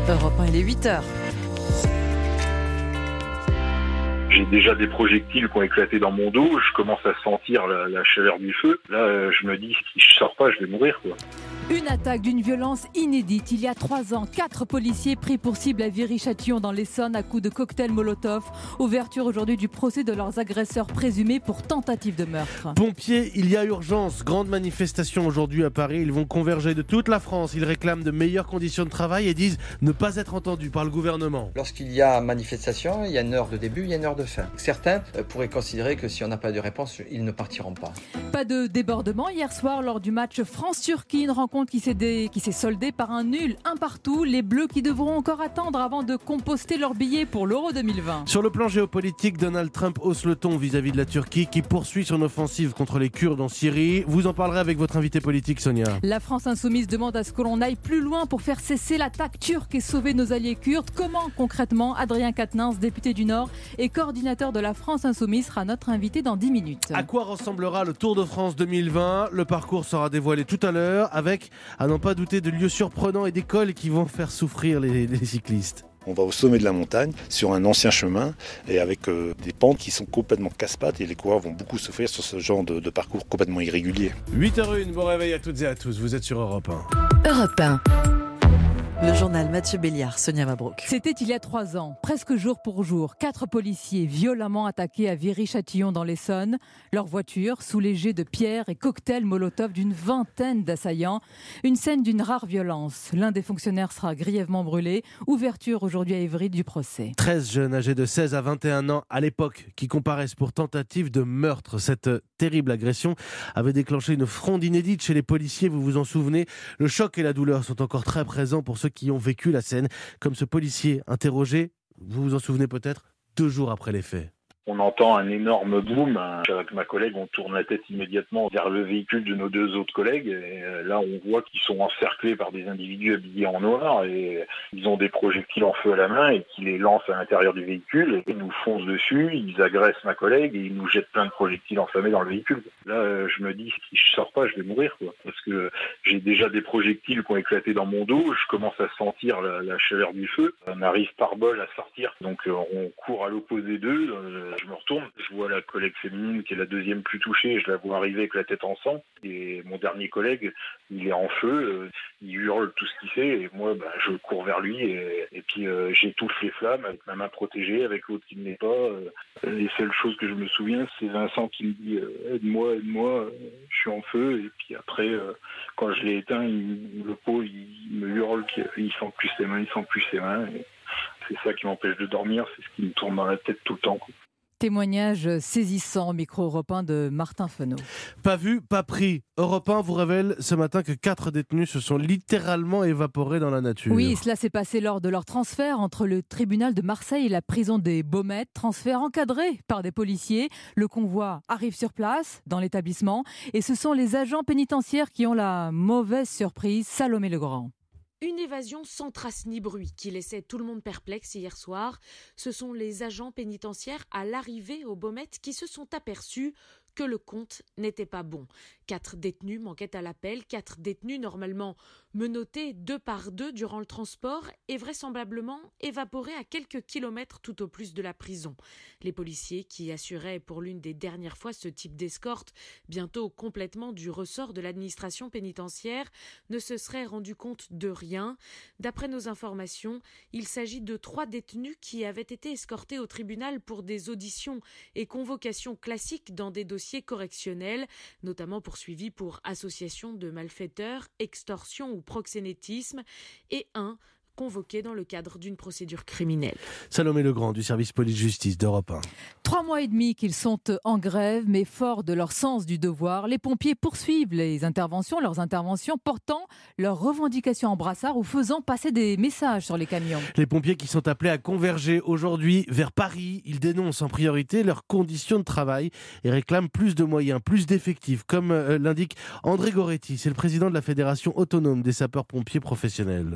Europe 1, il est 8h. J'ai déjà des projectiles qui ont éclaté dans mon dos, je commence à sentir la chaleur du feu. Là, je me dis, si je sors pas, je vais mourir, quoi. Une attaque d'une violence inédite. Il y a 3 ans, 4 policiers pris pour cible à Viry-Châtillon dans l'Essonne à coups de cocktail Molotov. Ouverture aujourd'hui du procès de leurs agresseurs présumés pour tentative de meurtre. Pompiers, il y a urgence. Grande manifestation aujourd'hui à Paris. Ils vont converger de toute la France. Ils réclament de meilleures conditions de travail et disent ne pas être entendus par le gouvernement. Lorsqu'il y a manifestation, il y a une heure de début, il y a une heure de fin. Certains pourraient considérer que si on n'a pas de réponse, ils ne partiront pas. Pas de débordement hier soir lors du match France-Turquie. Une rencontre qui s'est soldée par un nul, un partout. Les Bleus qui devront encore attendre avant de composter leur billet pour l'Euro 2020. Sur le plan géopolitique, Donald Trump hausse le ton vis-à-vis de la Turquie qui poursuit son offensive contre les Kurdes en Syrie. Vous en parlerez avec votre invité politique, Sonia. La France insoumise demande à ce que l'on aille plus loin pour faire cesser l'attaque turque et sauver nos alliés kurdes. Comment concrètement? Adrien Quatennens, député du Nord et coordinateur de la France insoumise, sera notre invité dans 10 minutes. À quoi ressemblera le Tour de France 2020? Le parcours sera dévoilé tout à l'heure avec, à n'en pas douter, de lieux surprenants et d'écoles qui vont faire souffrir les cyclistes. On va au sommet de la montagne, sur un ancien chemin, et avec des pentes qui sont complètement casse-pattes, et les coureurs vont beaucoup souffrir sur ce genre de parcours complètement irrégulier. 8h01, bon réveil à toutes et à tous, vous êtes sur Europe 1. Europe 1. Le journal Mathieu Béliard, Sonia Mabrouk. C'était il y a 3 ans, presque jour pour jour. 4 policiers violemment attaqués à Viry-Châtillon dans l'Essonne. Leur voiture sous les jets de pierres et cocktails Molotov d'une vingtaine d'assaillants. Une scène d'une rare violence. L'un des fonctionnaires sera grièvement brûlé. Ouverture aujourd'hui à Évry du procès. 13 jeunes âgés de 16 à 21 ans à l'époque qui comparaissent pour tentative de meurtre. Cette terrible agression avait déclenché une fronde inédite chez les policiers, vous vous en souvenez. Le choc et la douleur sont encore très présents pour ceux qui ont vécu la scène, comme ce policier interrogé, vous vous en souvenez peut-être, 2 jours après les faits. On entend un énorme boom. Avec ma collègue, on tourne la tête immédiatement vers le véhicule de nos 2 autres collègues. Et là, on voit qu'ils sont encerclés par des individus habillés en noir et ils ont des projectiles en feu à la main et qui les lancent à l'intérieur du véhicule. Ils nous foncent dessus, ils agressent ma collègue et ils nous jettent plein de projectiles enflammés dans le véhicule. Là, je me dis, si je sors pas, je vais mourir, quoi. Parce que j'ai déjà des projectiles qui ont éclaté dans mon dos. Je commence à sentir la chaleur du feu. On arrive par bol à sortir. Donc, on court à l'opposé d'eux. Je me retourne, je vois la collègue féminine qui est la deuxième plus touchée, je la vois arriver avec la tête en sang, et mon dernier collègue, il est en feu, il hurle tout ce qu'il fait, et moi, je cours vers lui, et puis j'étouffe les flammes avec ma main protégée, avec l'autre qui ne l'est pas. Les seules choses que je me souviens, c'est Vincent qui me dit aide-moi, je suis en feu, et puis après, quand je l'ai éteint, le pot, il me hurle qu'il sent plus ses mains, et c'est ça qui m'empêche de dormir, c'est ce qui me tourne dans la tête tout le temps, quoi. Témoignage saisissant au micro Europe 1 de Martin Fenot. Pas vu, pas pris. Europe 1 vous révèle ce matin que 4 détenus se sont littéralement évaporés dans la nature. Oui, cela s'est passé lors de leur transfert entre le tribunal de Marseille et la prison des Baumettes. Transfert encadré par des policiers. Le convoi arrive sur place, dans l'établissement. Et ce sont les agents pénitentiaires qui ont la mauvaise surprise. Salomé Legrand. Une évasion sans trace ni bruit qui laissait tout le monde perplexe hier soir. Ce sont les agents pénitentiaires à l'arrivée aux Baumettes qui se sont aperçus que le compte n'était pas bon. 4 détenus manquaient à l'appel, 4 détenus normalement menottés 2 par 2 durant le transport et vraisemblablement évaporés à quelques kilomètres tout au plus de la prison. Les policiers qui assuraient pour l'une des dernières fois ce type d'escorte, bientôt complètement du ressort de l'administration pénitentiaire, ne se seraient rendus compte de rien. D'après nos informations, il s'agit de 3 détenus qui avaient été escortés au tribunal pour des auditions et convocations classiques dans des dossiers correctionnels, notamment poursuivis pour association de malfaiteurs, extorsion ou proxénétisme, et un convoqué dans le cadre d'une procédure criminelle. Salomé Legrand du service police-justice d'Europe 1. 3 mois et demi qu'ils sont en grève, mais forts de leur sens du devoir, les pompiers poursuivent leurs interventions, portant leurs revendications en brassard ou faisant passer des messages sur les camions. Les pompiers qui sont appelés à converger aujourd'hui vers Paris, ils dénoncent en priorité leurs conditions de travail et réclament plus de moyens, plus d'effectifs, comme l'indique André Goretti, c'est le président de la Fédération autonome des sapeurs-pompiers professionnels. Nous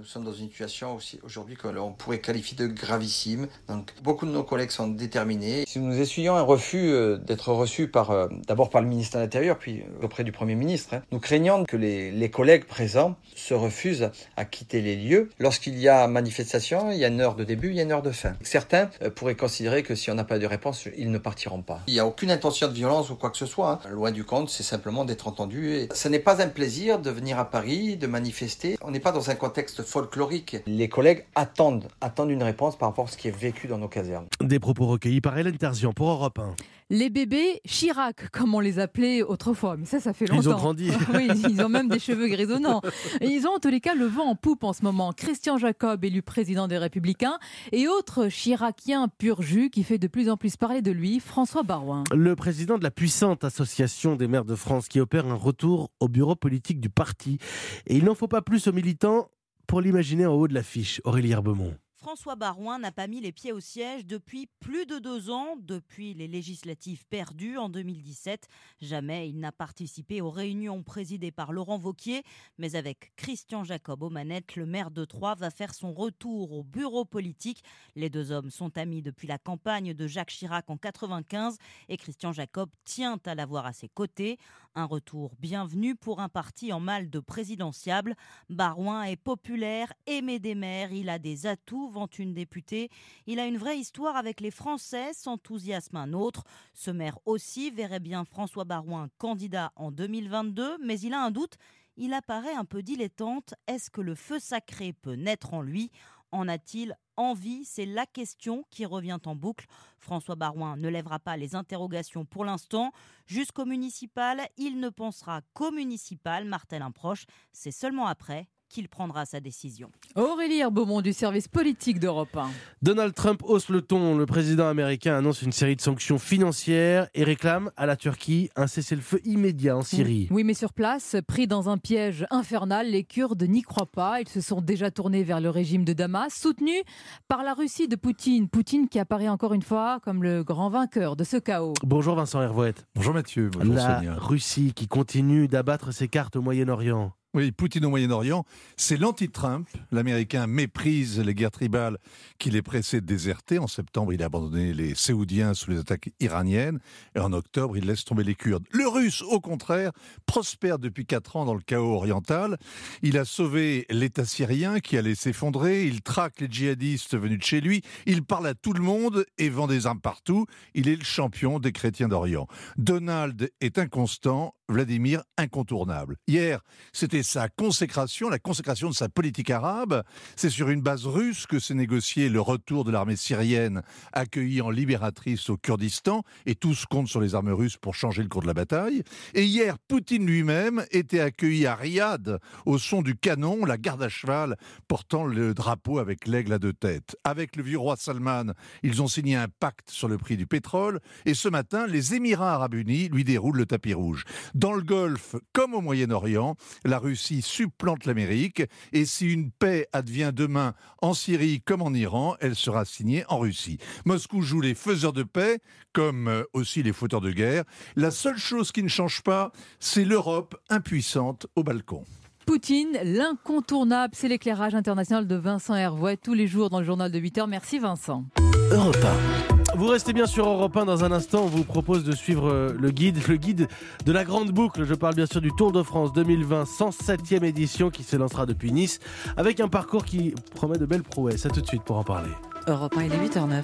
sommes dans une situation aussi aujourd'hui que l'on pourrait qualifier de gravissime. Donc beaucoup de nos collègues sont déterminés. Si nous essuyons un refus d'être reçus d'abord par le ministre de l'Intérieur, puis auprès du Premier ministre, nous craignons que les collègues présents se refusent à quitter les lieux. Lorsqu'il y a manifestation, il y a une heure de début, il y a une heure de fin. Certains pourraient considérer que si on n'a pas de réponse, ils ne partiront pas. Il n'y a aucune intention de violence ou quoi que ce soit. Loin du compte, c'est simplement d'être entendu. Et ce n'est pas un plaisir de venir à Paris, de manifester. On n'est pas dans un contexte folklorique. Les collègues attendent une réponse par rapport à ce qui est vécu dans nos casernes. Des propos recueillis par Hélène Terzian pour Europe 1. Les bébés Chirac, comme on les appelait autrefois. Mais ça fait longtemps. Ils ont grandi. Oui, ils ont même des cheveux grisonnants. Et ils ont en tous les cas le vent en poupe en ce moment. Christian Jacob, élu président des Républicains, et autre chiracien pur jus qui fait de plus en plus parler de lui, François Baroin. Le président de la puissante association des maires de France qui opère un retour au bureau politique du parti. Et il n'en faut pas plus aux militants pour l'imaginer en haut de l'affiche. Aurélie Herbemont. François Baroin n'a pas mis les pieds au siège depuis plus de 2 ans, depuis les législatives perdues en 2017. Jamais il n'a participé aux réunions présidées par Laurent Wauquiez. Mais avec Christian Jacob aux manettes, le maire de Troyes va faire son retour au bureau politique. Les deux hommes sont amis depuis la campagne de Jacques Chirac en 1995 et Christian Jacob tient à l'avoir à ses côtés. Un retour bienvenu pour un parti en mal de présidentiable. Baroin est populaire, aimé des maires, il a des atouts, vante une députée. Il a une vraie histoire avec les Français, s'enthousiasme un autre. Ce maire aussi verrait bien François Baroin candidat en 2022, mais il a un doute. Il apparaît un peu dilettante. Est-ce que le feu sacré peut naître en lui ? En a-t-il envie ? C'est la question qui revient en boucle. François Baroin ne lèvera pas les interrogations pour l'instant. Jusqu'au municipal, il ne pensera qu'au municipal, martèle un proche. C'est seulement après qu'il prendra sa décision. Aurélie Herbemont du service politique d'Europe 1. Donald Trump hausse le ton. Le président américain annonce une série de sanctions financières et réclame à la Turquie un cessez-le-feu immédiat en Syrie. Oui, mais sur place, pris dans un piège infernal, les Kurdes n'y croient pas. Ils se sont déjà tournés vers le régime de Damas, soutenu par la Russie de Poutine. Poutine qui apparaît encore une fois comme le grand vainqueur de ce chaos. Bonjour Vincent Hervouette. Bonjour Mathieu. Bonjour La Sonia. Russie qui continue d'abattre ses cartes au Moyen-Orient. Oui, Poutine au Moyen-Orient, c'est l'anti-Trump. L'Américain méprise les guerres tribales qui les pressaient de déserter. En septembre, il a abandonné les Saoudiens sous les attaques iraniennes. Et en octobre, il laisse tomber les Kurdes. Le Russe, au contraire, prospère depuis 4 ans dans le chaos oriental. Il a sauvé l'État syrien qui allait s'effondrer. Il traque les djihadistes venus de chez lui. Il parle à tout le monde et vend des armes partout. Il est le champion des chrétiens d'Orient. Donald est inconstant. Vladimir incontournable. Hier, c'était sa consécration, la consécration de sa politique arabe. C'est sur une base russe que s'est négocié le retour de l'armée syrienne accueillie en libératrice au Kurdistan, et tous comptent sur les armes russes pour changer le cours de la bataille. Et hier, Poutine lui-même était accueilli à Riyad au son du canon, la garde à cheval portant le drapeau avec l'aigle à 2 têtes. Avec le vieux roi Salman, ils ont signé un pacte sur le prix du pétrole, et ce matin, les Émirats arabes unis lui déroulent le tapis rouge. Dans le Golfe, comme au Moyen-Orient, la Russie supplante l'Amérique, et si une paix advient demain en Syrie comme en Iran, elle sera signée en Russie. Moscou joue les faiseurs de paix, comme aussi les fauteurs de guerre. La seule chose qui ne change pas, c'est l'Europe impuissante au balcon. Poutine, l'incontournable, c'est l'éclairage international de Vincent Hervouet tous les jours dans le journal de 8h. Merci Vincent. Europe 1. Vous restez bien sur Europe 1. Dans un instant, on vous propose de suivre le guide de la grande boucle. Je parle bien sûr du Tour de France 2020, 107e édition qui se lancera depuis Nice, avec un parcours qui promet de belles prouesses. À tout de suite pour en parler. Europe 1, il est 8h09.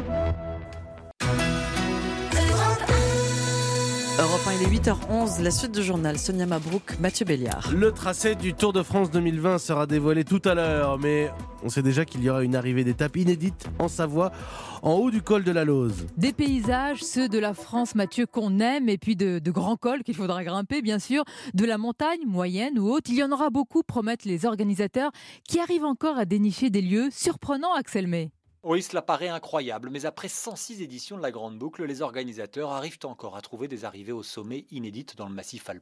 Europe 1, il est 8h11, la suite du journal, Sonia Mabrouk, Mathieu Béliard. Le tracé du Tour de France 2020 sera dévoilé tout à l'heure, mais on sait déjà qu'il y aura une arrivée d'étape inédite en Savoie, en haut du col de la Lauze. Des paysages, ceux de la France, Mathieu, qu'on aime, et puis de grands cols qu'il faudra grimper, bien sûr, de la montagne, moyenne ou haute. Il y en aura beaucoup, promettent les organisateurs, qui arrivent encore à dénicher des lieux surprenants, Axel May. Oui, cela paraît incroyable, mais après 106 éditions de la Grande Boucle, les organisateurs arrivent encore à trouver des arrivées au sommet inédites dans le massif alpin.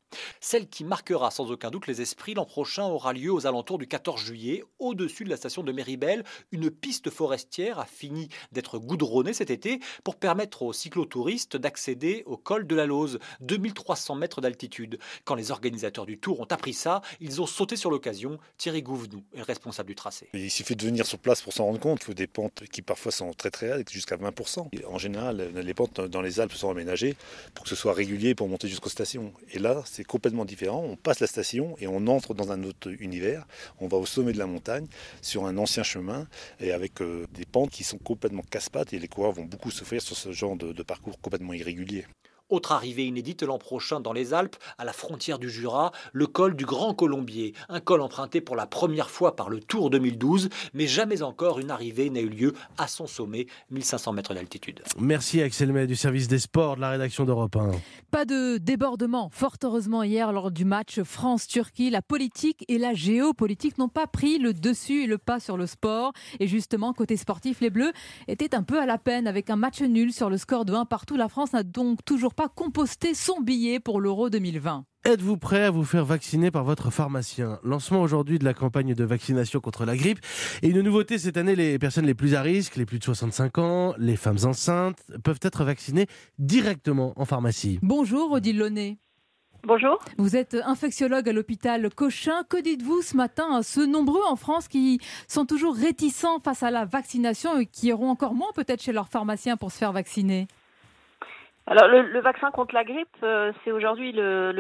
Celle qui marquera sans aucun doute les esprits l'an prochain aura lieu aux alentours du 14 juillet, au-dessus de la station de Méribel. Une piste forestière a fini d'être goudronnée cet été pour permettre aux cyclotouristes d'accéder au col de la Lauze, 2300 mètres d'altitude. Quand les organisateurs du Tour ont appris ça, ils ont sauté sur l'occasion. Thierry Gouvenou est le responsable du tracé. Il suffit de venir sur place pour s'en rendre compte. Il faut des pentes qui parfois sont très très hautes, jusqu'à 20%. Et en général, les pentes dans les Alpes sont aménagées pour que ce soit régulier pour monter jusqu'aux stations. Et là, c'est complètement différent. On passe la station et on entre dans un autre univers. On va au sommet de la montagne, sur un ancien chemin, et avec des pentes qui sont complètement casse-pattes. Et les coureurs vont beaucoup souffrir sur ce genre de parcours complètement irrégulier. Autre arrivée inédite l'an prochain dans les Alpes, à la frontière du Jura, le col du Grand Colombier. Un col emprunté pour la première fois par le Tour 2012, mais jamais encore une arrivée n'a eu lieu à son sommet, 1500 mètres d'altitude. Merci Axel May du service des sports de la rédaction d'Europe 1. Pas de débordement. Fort heureusement, hier, lors du match France-Turquie, la politique et la géopolitique n'ont pas pris le dessus et le pas sur le sport. Et justement, côté sportif, les Bleus étaient un peu à la peine avec un match nul sur le score de 1-1. La France n'a donc toujours pas composté son billet pour l'Euro 2020. Êtes-vous prêt à vous faire vacciner par votre pharmacien ? Lancement aujourd'hui de la campagne de vaccination contre la grippe. Et une nouveauté cette année, les personnes les plus à risque, les plus de 65 ans, les femmes enceintes, peuvent être vaccinées directement en pharmacie. Bonjour Odile Launay. Bonjour. Vous êtes infectiologue à l'hôpital Cochin. Que dites-vous ce matin à ceux nombreux en France qui sont toujours réticents face à la vaccination et qui iront encore moins peut-être chez leur pharmacien pour se faire vacciner ? Alors le vaccin contre la grippe, c'est aujourd'hui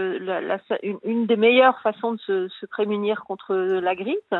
une des meilleures façons de se prémunir contre la grippe.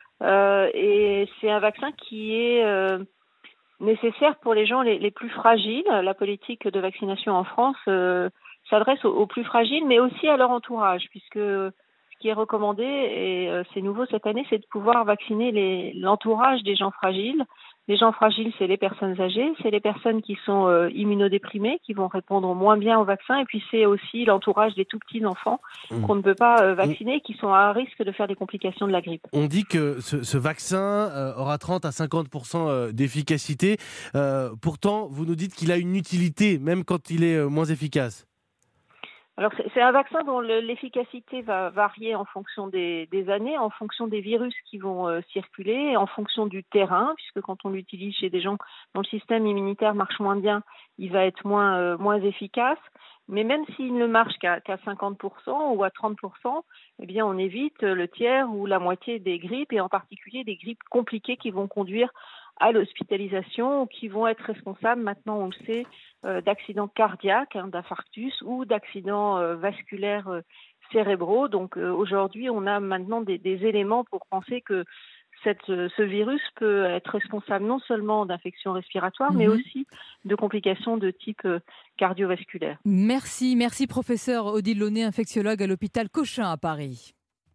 Et c'est un vaccin qui est nécessaire pour les gens les plus fragiles. La politique de vaccination en France s'adresse aux plus fragiles, mais aussi à leur entourage, puisque ce qui est recommandé, et c'est nouveau cette année, c'est de pouvoir vacciner l'entourage des gens fragiles. Les gens fragiles, c'est les personnes âgées, c'est les personnes qui sont immunodéprimées, qui vont répondre moins bien au vaccin, et puis c'est aussi l'entourage des tout petits enfants qu'on ne peut pas vacciner, qui sont à risque de faire des complications de la grippe. On dit que ce vaccin aura 30 à 50% d'efficacité. Pourtant, vous nous dites qu'il a une utilité, même quand il est moins efficace. Alors c'est un vaccin dont l'efficacité va varier en fonction des années, en fonction des virus qui vont circuler, en fonction du terrain, puisque quand on l'utilise chez des gens dont le système immunitaire marche moins bien, il va être moins efficace. Mais même s'il ne marche qu'à 50% ou à 30%, eh bien on évite le tiers ou la moitié des grippes, et en particulier des grippes compliquées qui vont conduire à l'hospitalisation ou qui vont être responsables, maintenant on le sait, d'accidents cardiaques, d'infarctus ou d'accidents vasculaires cérébraux. Donc aujourd'hui, on a maintenant des éléments pour penser que ce virus peut être responsable non seulement d'infections respiratoires, mais aussi de complications de type cardiovasculaire. Merci professeur Odile Launay, infectiologue à l'hôpital Cochin à Paris.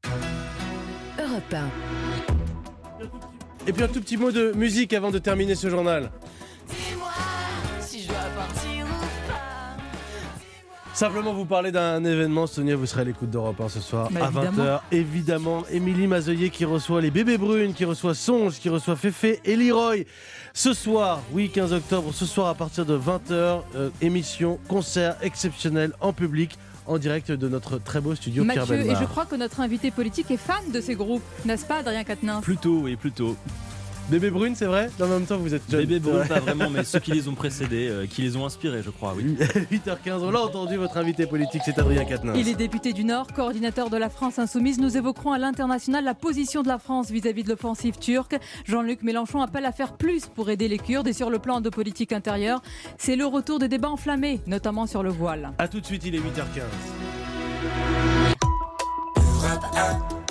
Europe 1. Et puis un tout petit mot de musique avant de terminer ce journal. Dis-moi si je dois partir ou pas. Simplement vous parler d'un événement. Sonia, vous serez à l'écoute d'Europe 1 ce soir à 20h. Évidemment, Émilie Mazoyer qui reçoit les bébés brunes, qui reçoit Songe, qui reçoit Féfé et Leroy. Ce soir, 15 octobre, ce soir à partir de 20h, émission, concert exceptionnel en public, en direct de notre très beau studio Pierre Bellemare. Mathieu, et je crois que notre invité politique est fan de ces groupes, n'est-ce pas, Adrien Quatennens ? Plutôt, oui, plutôt. Bébé Brune, c'est vrai ? En même temps, vous êtes jeune. Bébé Brune, pas vraiment, mais ceux qui les ont précédés, qui les ont inspirés, je crois, oui. 8h15, on l'a entendu, votre invité politique, c'est Adrien Quatennens. Il est député du Nord, coordinateur de la France Insoumise. Nous évoquerons à l'international la position de la France vis-à-vis de l'offensive turque. Jean-Luc Mélenchon appelle à faire plus pour aider les Kurdes. Et sur le plan de politique intérieure, c'est le retour des débats enflammés, notamment sur le voile. A tout de suite, il est 8h15. Europe 1.